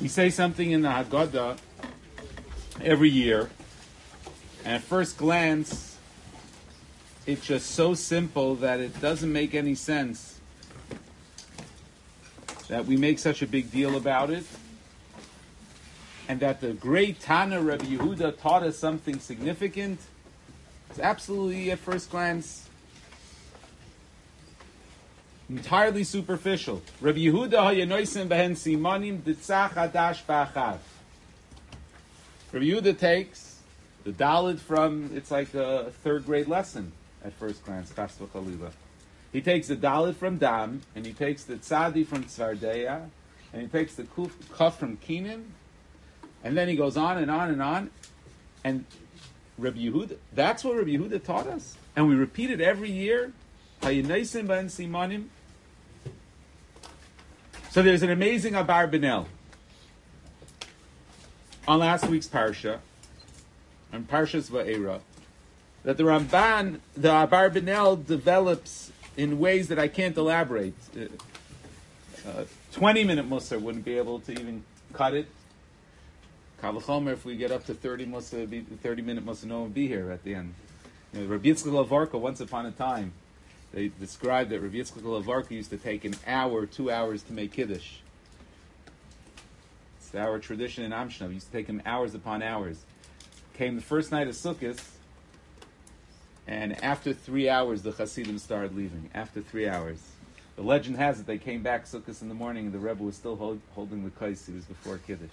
We say something in the Haggadah every year, and at first glance, it's just so simple that it doesn't make any sense that we make such a big deal about it, and that the great Tana Rabbi Yehuda taught us something significant. It's absolutely, at first glance, entirely superficial. Rabbi Yehuda hayanoisim behen simanim ditzach hadash ba'achav. Rabbi Yehuda takes the Dalit from, it's like a third grade lesson at first glance, chas v'chalila. He takes the Dalit from Dam, and he takes the Tzadi from Tzvardeya, and he takes the Kuf from Kenan, and then he goes on and on and on. And Rabbi Yehuda, that's what Rabbi Yehuda taught us. And we repeat it every year. Hayanoisim behen simanim. So there's an amazing Abar Benel on last week's Parsha, on Parshas Va'era, that the Ramban, the Abar Benel develops in ways that I can't elaborate. 20-minute Musar wouldn't be able to even cut it. Kal v'chomer, if we get up to 30-minute Musar, no one would be here at the end. Rabbi Yitzchak Lavarka, once upon a time, they described that Rabbi Yitzchak Lavarka used to take an hour, 2 hours to make Kiddush. It's our tradition in Amshna. We used to take him hours upon hours. Came the first night of Sukkot, and after 3 hours, the Hasidim started leaving. After 3 hours. The legend has it they came back Sukkot in the morning, and the Rebbe was still holding the kais. He was before Kiddush.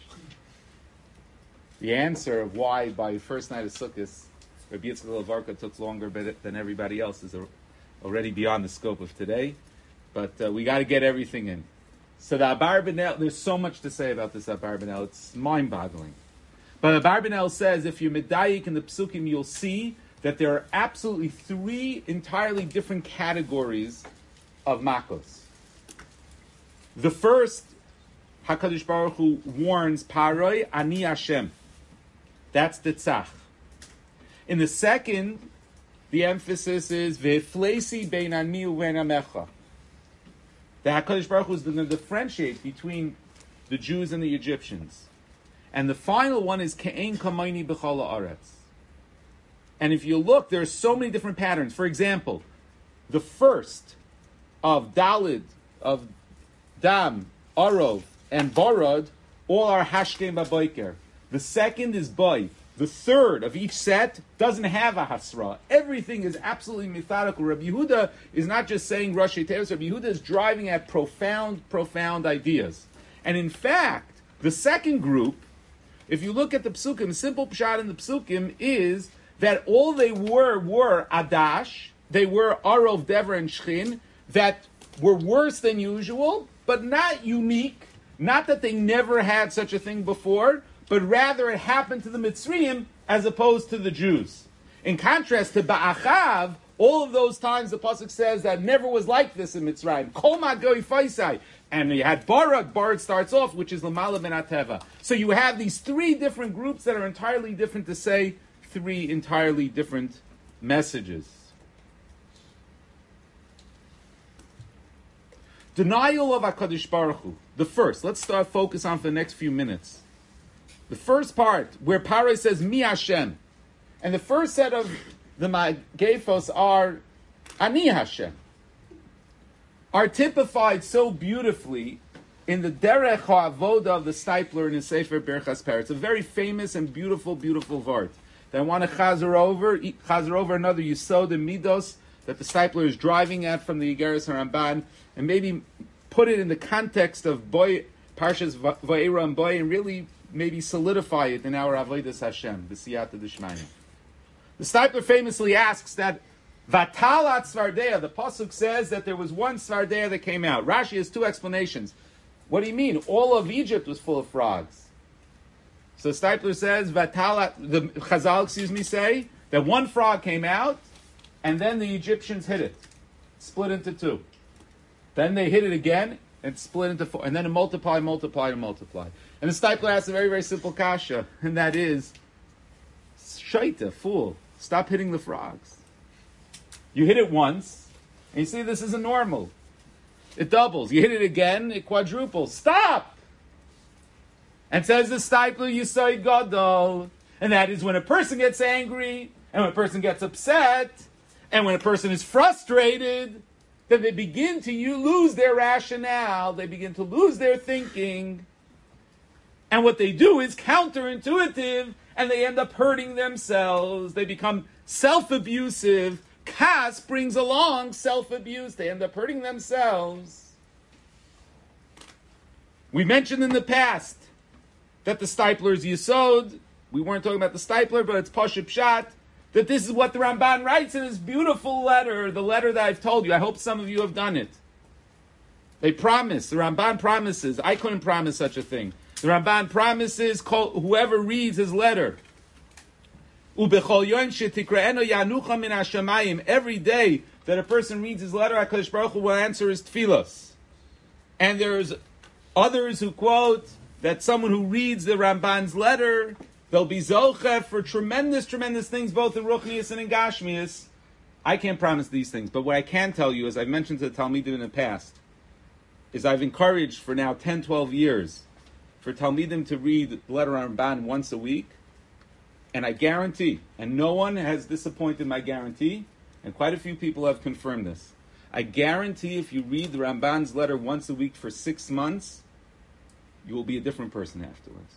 The answer of why by the first night of Sukkot, Rabbi Yitzchak Lavarka took longer than everybody else is already beyond the scope of today, but we got to get everything in. So the Abar Benel, there's so much to say about this Abar Benel, it's mind-boggling. But Abar Benel says, if you're medayik in the psukim, you'll see that there are absolutely 3 entirely different categories of makos. The first, HaKadosh Baruch Hu warns, Paroi ani Hashem. That's the tzach. In the second, the emphasis is Ve'flesi bein ani uvein amecha. The HaKadosh Baruch Hu is going to differentiate between the Jews and the Egyptians. And the final one is Ke'en kamayni b'chol ha'aretz. And if you look, there are so many different patterns. For example, the first of Dalid, of Dam, Arov, and Barad, all are Hashkem b'boiker. The second is Boy. The third of each set doesn't have a hasra. Everything is absolutely methodical. Rabbi Yehuda is not just saying Rashi Tevis. Rabbi Yehuda is driving at profound ideas. And in fact, the second group, if you look at the psukim, the simple pshat in the psukim is that all they were Adash, they were Arov, Dever, and Shchin, that were worse than usual, but not unique. Not that they never had such a thing before, but rather it happened to the Mitzrayim as opposed to the Jews. In contrast to Ba'achav, all of those times the Pasuk says that never was like this in Mitzrayim. Kol ma'goi faisai. And you had Barad. Barad starts off, which is Lamala ben Ateva. So you have these 3 different groups that are entirely different to say 3 entirely different messages. Denial of HaKadosh Baruch Hu. The first. Let's focus on for the next few minutes. The first part, where Paroi says, Mi Hashem. And the first set of the Magefos are Ani Hashem. Are typified so beautifully in the Derech HaAvoda of the Steipler in his Sefer Birchas Parah. It's a very famous and beautiful, beautiful vart. That I want to chazer over another Yisod and Midos that the Steipler is driving at from the Yigeres HaRamban, and maybe put it in the context of Boy, Parshas Va'era and Boy, and really maybe solidify it in our Avodas Hashem, the Siyata D'Shmaya. The Steipler famously asks that Vatalat Svardeya, the Pasuk says that there was one Svardeya that came out. Rashi has 2 explanations. What do you mean? All of Egypt was full of frogs. So Steipler says, Vatalat, the Chazal, say, that one frog came out, and then the Egyptians hit it. Split into 2. Then they hit it again, and split into 4. And then it multiplied. And the Steipler asks a very, very simple kasha, and that is, shaita, fool, stop hitting the frogs. You hit it once, and you see this isn't normal. It doubles. You hit it again, it quadruples. Stop! And says the Steipler Yisoid Gadol, and that is when a person gets angry, and when a person gets upset, and when a person is frustrated, then they begin to lose their rationale, they begin to lose their thinking, and what they do is counterintuitive, and they end up hurting themselves. They become self-abusive. Kas brings along self-abuse. They end up hurting themselves. We mentioned in the past that the Steipler's Yesod, we weren't talking about the Steipler, but it's Pashup Pshat, that this is what the Ramban writes in his beautiful letter, the letter that I've told you. I hope some of you have done it. They promise, the Ramban promises, I couldn't promise such a thing. The Ramban promises whoever reads his letter, every day that a person reads his letter, HaKadosh Baruch Hu will answer his tefillos. And there's others who quote that someone who reads the Ramban's letter, they'll be zocheh for tremendous, tremendous things, both in Ruchnius and in Gashmius. I can't promise these things, but what I can tell you, as I've mentioned to the Talmidim in the past, is I've encouraged for now 10, 12 years for Talmidim to read the letter Ramban once a week, and I guarantee, and no one has disappointed my guarantee, and quite a few people have confirmed this, I guarantee if you read the Ramban's letter once a week for 6 months, you will be a different person afterwards.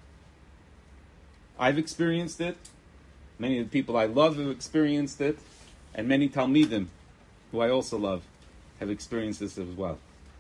I've experienced it, many of the people I love have experienced it, and many Talmidim, who I also love, have experienced this as well.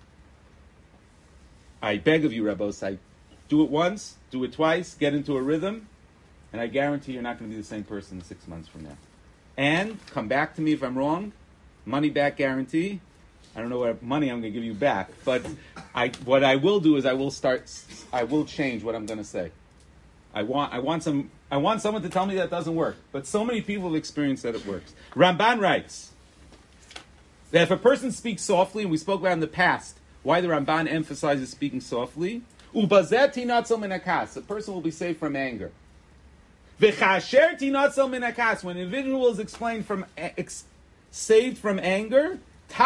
I beg of you, Rabbos, do it once, do it twice, get into a rhythm, and I guarantee you're not going to be the same person 6 months from now. And come back to me if I'm wrong, money back guarantee. I don't know what money I'm going to give you back, but what I will do is I will change what I'm going to say. I want someone to tell me that doesn't work, but so many people have experienced that it works. Ramban writes that if a person speaks softly, and we spoke about in the past why the Ramban emphasizes speaking softly, a person will be saved from anger. When an individual is saved from anger,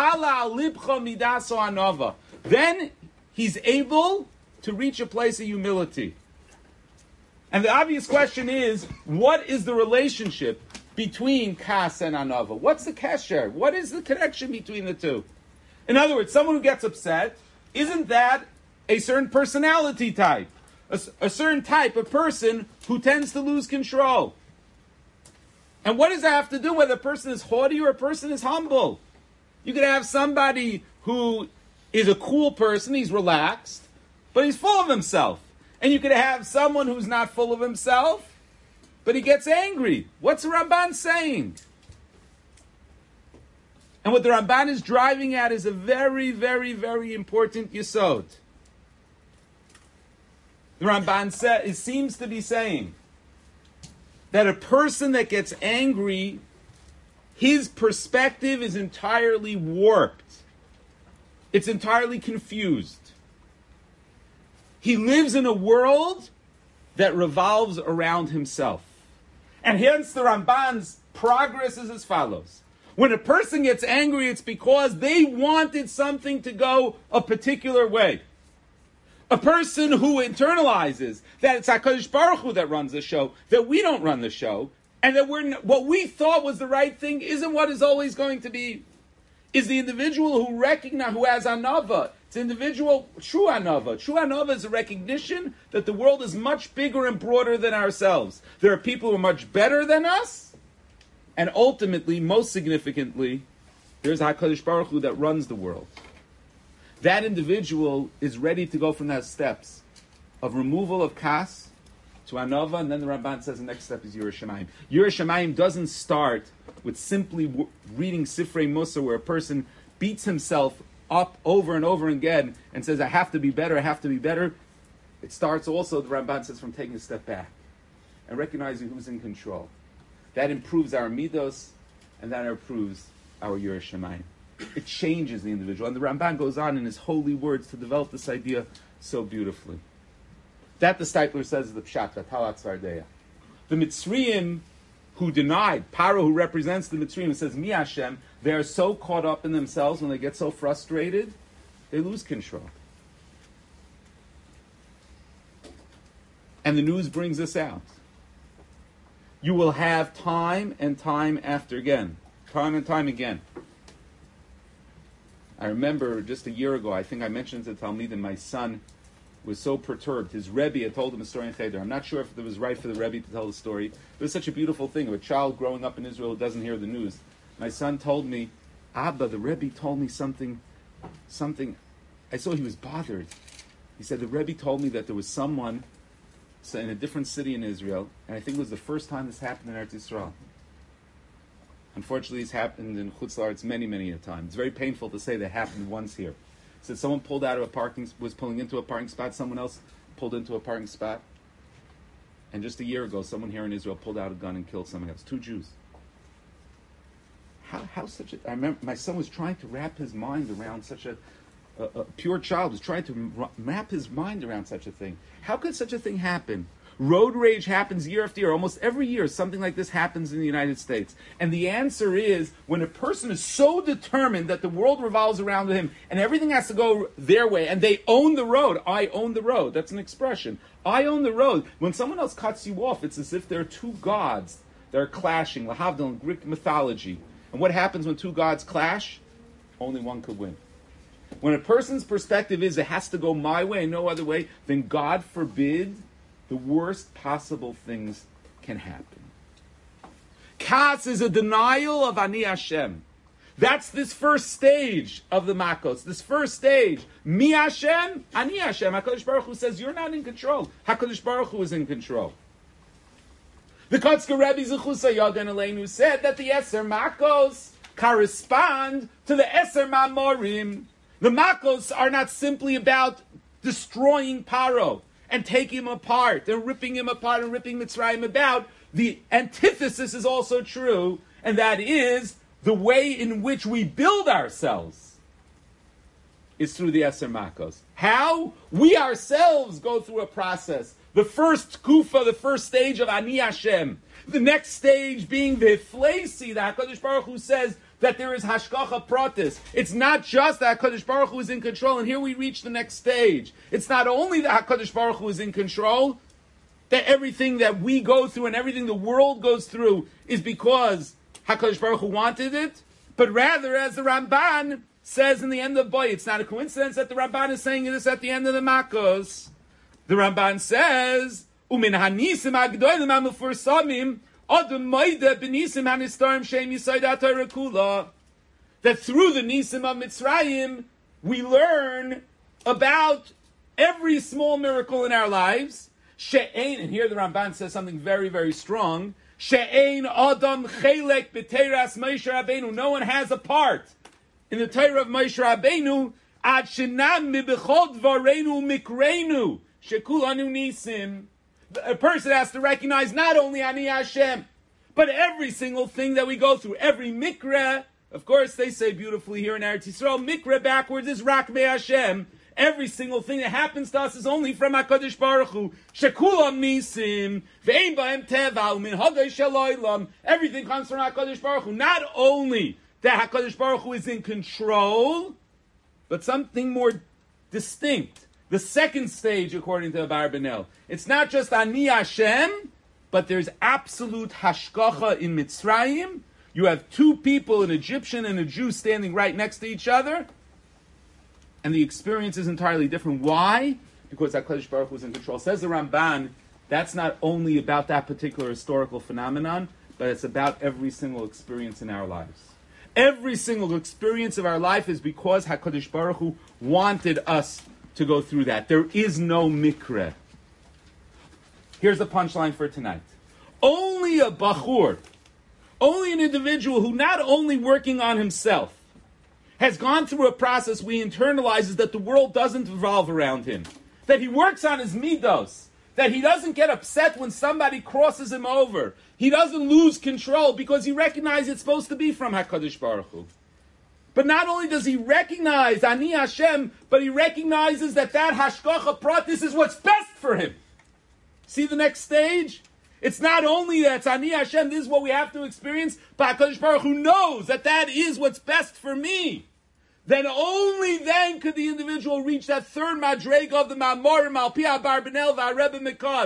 then he's able to reach a place of humility. And the obvious question is, what is the relationship between kas and anava? What's the kesher? What is the connection between the two? In other words, someone who gets upset, isn't that a certain personality type? A certain type of person who tends to lose control. And what does that have to do whether a person is haughty or a person is humble? You could have somebody who is a cool person, he's relaxed, but he's full of himself. And you could have someone who's not full of himself, but he gets angry. What's the Ramban saying? And what the Ramban is driving at is a very, very, very important yesod. The Ramban seems to be saying that a person that gets angry, his perspective is entirely warped. It's entirely confused. He lives in a world that revolves around himself. And hence the Ramban's progress is as follows. When a person gets angry, it's because they wanted something to go a particular way. A person who internalizes that it's HaKadosh Baruch Hu that runs the show, that we don't run the show, and that what we thought was the right thing isn't what is always going to be, is the individual who has anava. It's individual, true anava. True anava is a recognition that the world is much bigger and broader than ourselves. There are people who are much better than us, and ultimately, most significantly, there's HaKadosh Baruch Hu that runs the world. That individual is ready to go from those steps of removal of kas to anova, and then the Ramban says the next step is Yiras Shamayim. Yiras Shamayim doesn't start with simply reading Sifrei Musa, where a person beats himself up over and over again and says, I have to be better, I have to be better. It starts also, the Ramban says, from taking a step back and recognizing who's in control. That improves our midos, and that improves our Yiras Shamayim. It changes the individual. And the Ramban goes on in his holy words to develop this idea so beautifully. That the Steipler says is the Pshat, Vatalat Svardeya. The Mitzrayim who denied, Paro who represents the Mitzrayim, says, Mi Hashem, they are so caught up in themselves when they get so frustrated, they lose control. and the news brings this out. You will have time and time again. I remember just a year ago, I think I mentioned to Talmud, and my son was so perturbed. His Rebbe had told him a story in Cheder. I'm not sure if it was right for the Rebbe to tell the story. It was such a beautiful thing of a child growing up in Israel who doesn't hear the news. My son told me, Abba, the Rebbe told me something. I saw he was bothered. He said, the Rebbe told me that there was someone in a different city in Israel, and I think it was the first time this happened in Eretz Yisrael. Unfortunately, it's happened in Chutz La'aretz many a time. It's very painful to say that it happened once here. So someone was pulling into a parking spot, someone else pulled into a parking spot, and just a year ago, someone here in Israel pulled out a gun and killed someone else, 2 Jews. How such a... I remember my son was trying to wrap his mind around such a pure child was trying to wrap his mind around such a thing. How could such a thing happen? Road rage happens year after year. Almost every year, something like this happens in the United States. And the answer is, when a person is so determined that the world revolves around him and everything has to go their way, and they own the road. I own the road. That's an expression. I own the road. When someone else cuts you off, it's as if there are 2 gods that are clashing. Lahavdil in Greek mythology. And what happens when 2 gods clash? Only one could win. When a person's perspective is it has to go my way and no other way, then God forbid the worst possible things can happen. Kas is a denial of Ani Hashem. That's this first stage of the Makos. This first stage. Mi Hashem, Ani Hashem. HaKadosh Baruch Hu says, you're not in control. HaKadosh Baruch Hu is in control. The Kotzker Rebbe Zechusa Yagan Aleinu said that the Eser Makos correspond to the Eser Mamorim. The Makos are not simply about destroying Paro and taking him apart and ripping him apart and ripping Mitzrayim about. The antithesis is also true, and that is the way in which we build ourselves is through the Eser Makos. How? We ourselves go through a process. The first kufa, the first stage of Ani Hashem. The next stage being the Hiflesi, the HaKadosh Baruch Hu says that there is Hashgacha Pratis. It's not just that HaKadosh Baruch Hu is in control, and here we reach the next stage. It's not only that HaKadosh Baruch Hu is in control, that everything that we go through and everything the world goes through is because HaKadosh Baruch Hu wanted it, but rather, as the Ramban says in the end of Boy, it's not a coincidence that the Ramban is saying this at the end of the Makos. The Ramban says, "Umin hanisim agdolim amufursamim adam moide benisim hanistarim shem yisaydat harakula." That through the nisim of Mitzrayim, we learn about every small miracle in our lives. She'ein, and here the Ramban says something very, very strong. She'ein adam chelek b'teiras Moshe Rabbeinu. No one has a part in the Torah of Moshe Rabbeinu. Ad shenam mibechod varenu mikreinu. Shekulanu nisim. A person has to recognize not only Ani Hashem, but every single thing that we go through, every mikra. Of course, they say beautifully here in Eretz Yisrael, mikra backwards is Rakme Hashem. Every single thing that happens to us is only from HaKadosh Baruch Hu. Shekulam nisim, ve'ein ba'em teva, u'min hagay shaloylam. Everything comes from HaKadosh Baruch Hu. Not only that HaKadosh Baruch Hu is in control, but something more distinct. The second stage, according to Abarbanel, it's not just Ani Hashem, but there's absolute hashgacha in Mitzrayim. You have 2 people, an Egyptian and a Jew, standing right next to each other, and the experience is entirely different. Why? Because HaKadosh Baruch Hu is in control. Says the Ramban, that's not only about that particular historical phenomenon, but it's about every single experience in our lives. Every single experience of our life is because HaKadosh Baruch Hu wanted us to go through that. There is no mikra. Here's the punchline for tonight. Only a bachur, only an individual who not only working on himself, has gone through a process where he internalizes that the world doesn't revolve around him, that he works on his midos, that he doesn't get upset when somebody crosses him over, he doesn't lose control because he recognizes it's supposed to be from HaKadosh Baruch Hu. But not only does he recognize Ani Hashem, but he recognizes that Hashgacha Pratis is what's best for him. See the next stage? It's not only that it's Ani Hashem, this is what we have to experience, but HaKadosh Baruch Hu knows that is what's best for me. Then only then could the individual reach that third madrega of the Mamorim, Al Pi Abarbanel, V'Arebe Mikotsk.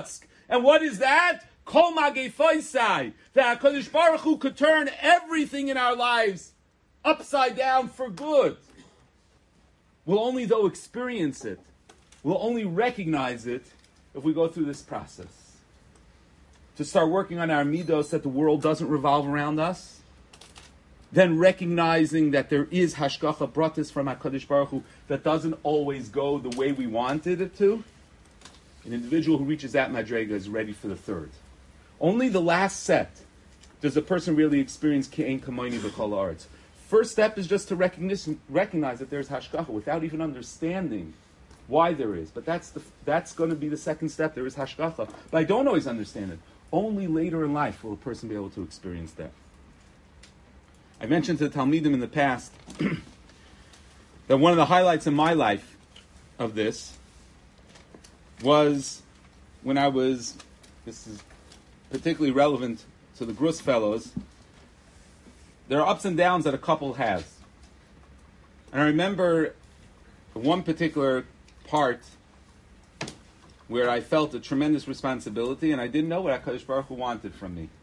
And what is that? Kol mageifaisai. That HaKadosh Baruch Hu could turn everything in our lives upside down for good. We'll only, though, experience it. We'll only recognize it if we go through this process. To start working on our midos, that the world doesn't revolve around us. Then recognizing that there is hashgacha pratis from HaKadosh Baruch Hu that doesn't always go the way we wanted it to. An individual who reaches that madrega is ready for the third. Only the last set does a person really experience Ke'en Kamoini B'Kol Haaretz. First step is just to recognize that there's hashgacha without even understanding why there is. But that's going to be the second step. There is hashgacha. But I don't always understand it. Only later in life will a person be able to experience that. I mentioned to the Talmidim in the past that one of the highlights in my life of this was when I was, this is particularly relevant to the Grus Fellows, there are ups and downs that a couple has. And I remember one particular part where I felt a tremendous responsibility and I didn't know what HaKadosh Baruch Hu wanted from me.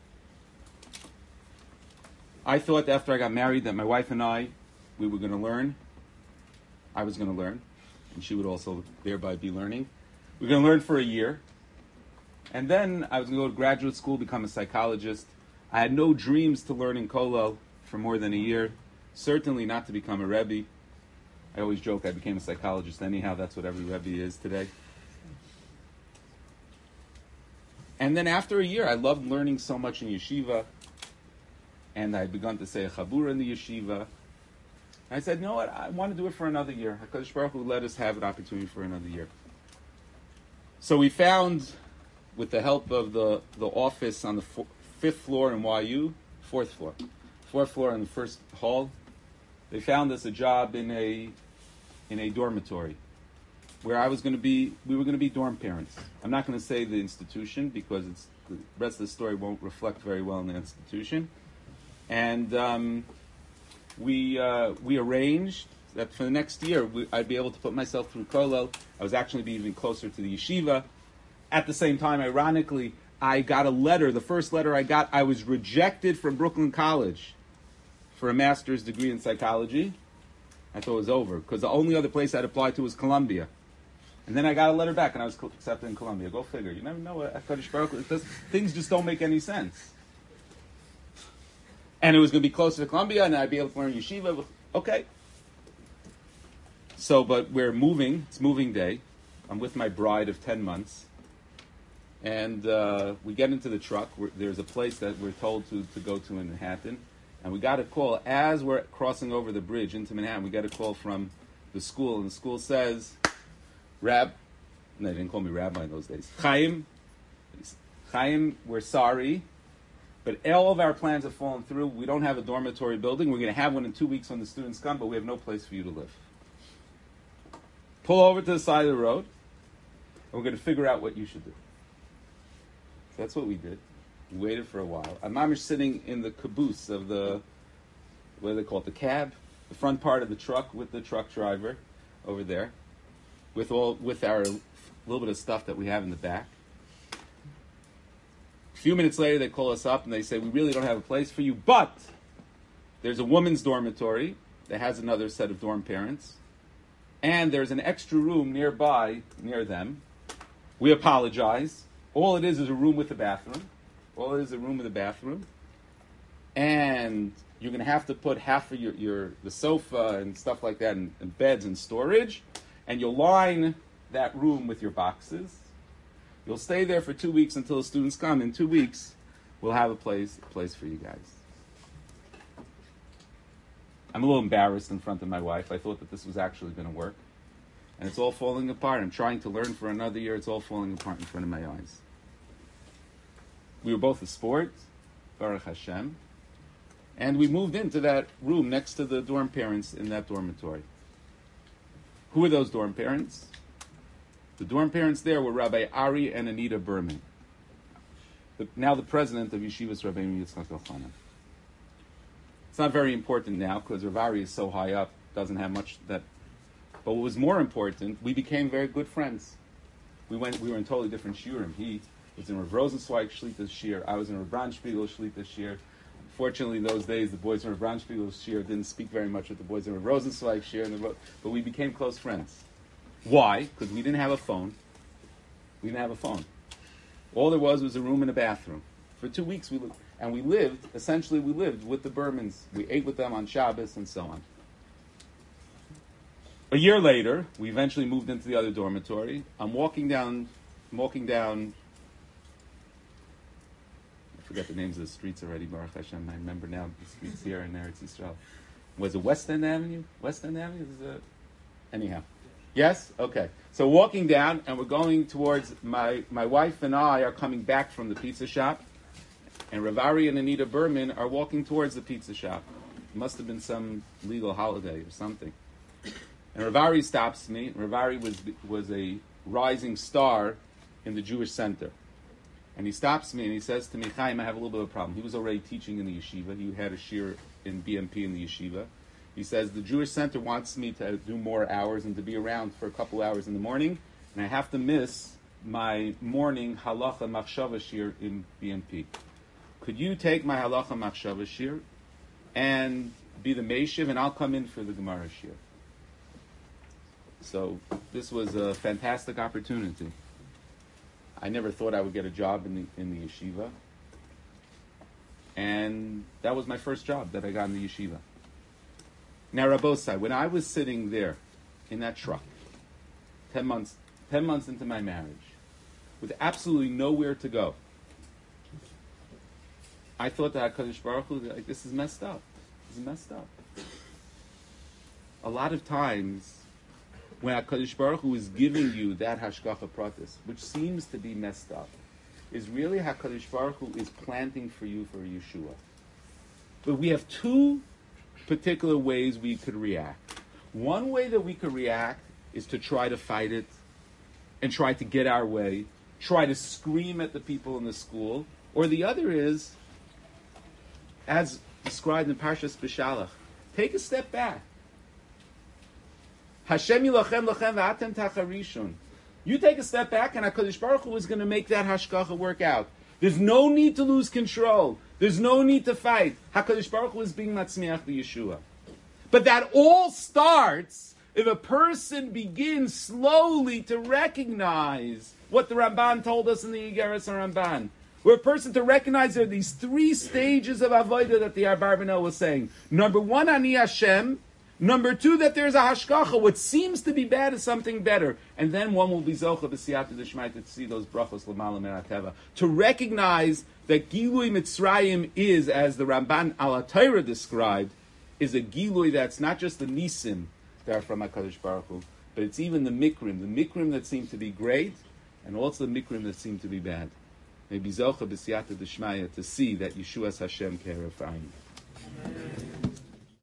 I thought after I got married that my wife and I, we were going to learn. I was going to learn. And she would also thereby be learning. We were going to learn for a year. And then I was going to go to graduate school, become a psychologist. I had no dreams to learn in Kollel for more than a year. Certainly not to become a Rebbe. I always joke I became a psychologist anyhow. That's what every Rebbe is today. And then after a year, I loved learning so much in yeshiva. And I had begun to say a chabura in the yeshiva. And I said, you know what, I want to do it for another year. HaKadosh Baruch Hu let us have an opportunity for another year. So we found, with the help of the office on the fifth floor in YU, fourth floor in the first hall, they found us a job in a dormitory where we were going to be dorm parents. I'm not going to say the institution because the rest of the story won't reflect very well in the institution. And we arranged that for the next year I'd be able to put myself through Kollel. I was actually be even closer to the yeshiva. At the same time, ironically, I got a letter. The first letter I got, I was rejected from Brooklyn College for a master's degree in psychology. I thought it was over because the only other place I'd applied to was Columbia. And then I got a letter back and I was accepted in Columbia. Go figure. You never know what HaKadosh Baruch Hu, things just don't make any sense. And it was going to be closer to Columbia, and I'd be able to learn yeshiva. Okay. So, but we're moving. It's moving day. I'm with my bride of 10 months. And we get into the truck. There's a place that we're told to go to in Manhattan. And we got a call. As we're crossing over the bridge into Manhattan, we get a call from the school. And the school says, no, they didn't call me rabbi in those days. Chaim, we're sorry. But all of our plans have fallen through. We don't have a dormitory building. We're going to have one in 2 weeks when the students come, but we have no place for you to live. Pull over to the side of the road, and we're going to figure out what you should do. So that's what we did. We waited for a while. I'm sitting in the caboose of the, what do they call it, the cab, the front part of the truck with the truck driver over there, with our little bit of stuff that we have in the back. A few minutes later, they call us up and they say, we really don't have a place for you, but there's a women's dormitory that has another set of dorm parents, and there's an extra room nearby, near them. We apologize. All it is a room with a bathroom. And you're going to have to put half of the sofa and stuff like that and beds and storage, and you'll line that room with your boxes. You'll stay there for 2 weeks until the students come. In 2 weeks, we'll have a place for you guys. I'm a little embarrassed in front of my wife. I thought that this was actually going to work. And it's all falling apart. I'm trying to learn for another year. It's all falling apart in front of my eyes. We were both a sport, Baruch Hashem. And we moved into that room next to the dorm parents in that dormitory. Who are those dorm parents? The dorm parents there were Rabbi Ari and Anita Berman, now the president of Yeshivas Rabbeinu Yitzchak Elchanan. It's not very important now because Rav Ari is so high up, doesn't have much that. But what was more important, we became very good friends. We were in totally different shiurim. was in Rav Rosenzweig Shlita Shir. I was in Rav Branspiegel Shlita Shir. Fortunately, in those days, the boys in Rav Branspiegel Shir didn't speak very much with the boys in Rav Rosenzweig Shir, but we became close friends. Why? Because we didn't have a phone. We didn't have a phone. All there was a room and a bathroom. For 2 weeks, we lived with the Bermans. We ate with them on Shabbos and so on. A year later, we eventually moved into the other dormitory. I'm walking down, I forget the names of the streets already, Baruch Hashem. I remember now the streets here in Eretz Yisrael. Was it West End Avenue? West End Avenue? Anyhow. Yes? Okay. So walking down, and we're going towards, my wife and I are coming back from the pizza shop, and Rav Ari and Anita Berman are walking towards the pizza shop. It must have been some legal holiday or something. And Rav Ari stops me. Rav Ari was a rising star in the Jewish Center. And he stops me and he says to me, Chaim, I have a little bit of a problem. He was already teaching in the yeshiva. He had a shir in BMP in the yeshiva. He says, the Jewish Center wants me to do more hours and to be around for a couple hours in the morning, and I have to miss my morning halacha machshava shir in BMP. Could you take my halacha machshava shir and be the meishiv, and I'll come in for the Gemara shir? So this was a fantastic opportunity. I never thought I would get a job in the yeshiva, and that was my first job that I got in the yeshiva. Now, Rabbosai, when I was sitting there in that truck, 10 months into my marriage, with absolutely nowhere to go, I thought that HaKadosh Baruch Hu, like, this is messed up. This is messed up. A lot of times, when HaKadosh Baruch Hu is giving you that hashgacha pratis, which seems to be messed up, is really HaKadosh Baruch Hu is planting for you for Yeshua. But we have two particular ways we could react. One way that we could react is to try to fight it and try to get our way, try to scream at the people in the school, or the other is, as described in Parshas Beshalach, take a step back. Hashem yilachem lachem v'atem tacharishon. You take a step back, and HaKadosh Baruch Hu is going to make that hashgacha work out. There's no need to lose control. There's no need to fight. HaKadosh Baruch Hu is being matzmiach the Yeshua. But that all starts if a person begins slowly to recognize what the Ramban told us in the Igeres Ramban. Where a person to recognize there are these three stages of avodah that the Abarbanel was saying. Number one, Ani Hashem. Number two, that there's a hashgacha. What seems to be bad is something better. And then one will be zocha b'siyata d'shmai to see those brachos l'mala me'ateva. To recognize that Gilui Mitzrayim is, as the Ramban al HaTorah described, is a Gilui that's not just the Nisim that are from HaKadosh Baruch Hu, but it's even the Mikrim that seem to be great, and also the Mikrim that seem to be bad. Maybe zocha b'siyata d'shmai to see that Yeshua's Hashem Kerefayim.